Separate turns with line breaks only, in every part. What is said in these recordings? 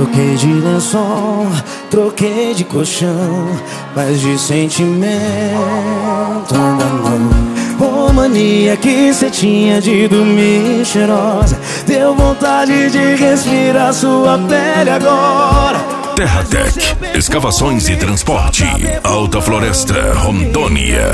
Troquei de lençol, troquei de colchão, mas de sentimento ainda não. Ô mania que cê tinha de dormir cheirosa, deu vontade de respirar sua pele agora.
Terratec, escavações e transporte, Alta Floresta, Rondônia.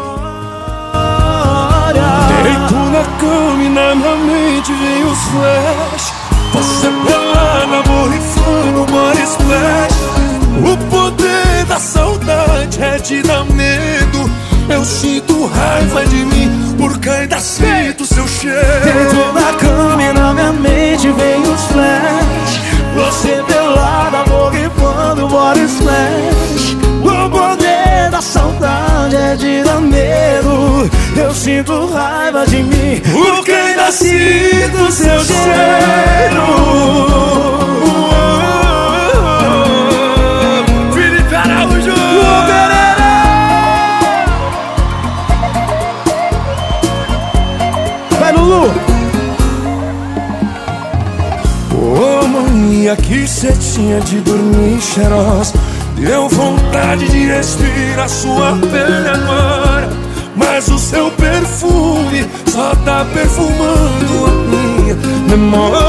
Deito na cama e na minha mente vem os flash. Você pelada, borrifando, body splash. O poder da saudade é te dar medo. Eu sinto raiva de mim, porque ainda sinto seu cheiro.
Deito na cama e na minha mente vem os flash. Você pelada, borrifando, body splash. O poder da saudade é de dar medo. Eu sinto raiva de mim, porque ainda sinto seu cheiro.
Felipe Araújo,
vai, Lulu!
ô mania que cê tinha de dormir cheirosa, deu vontade de respirar sua pele agora. Mas o seu perfume só tá perfumando a minha memória.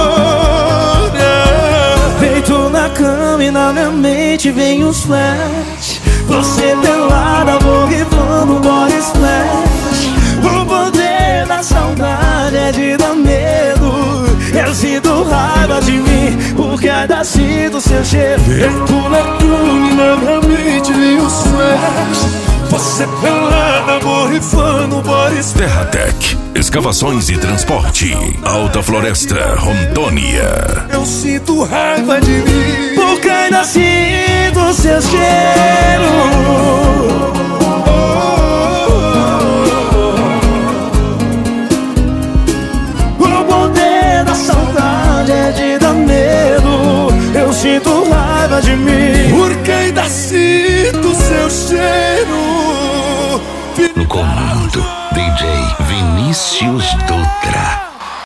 Deito na cama e na minha mente vem os flash. Você pelada, borrifando, body splash. O poder da saudade é de dar medo. Eu sinto raiva de mim, porque ainda sinto seu cheiro.
Deito na cama e na minha mente vem os flash. Você pelada, borrifando, body splash.
Terratec, escavações e transporte, Alta Floresta, Rondônia.
Eu sinto raiva de mim,
porque ainda sinto seu cheiro. O poder da saudade é de dar medo. Eu sinto raiva de mim,
porque ainda sinto seu cheiro.
No comando, DJ Vinícius 2.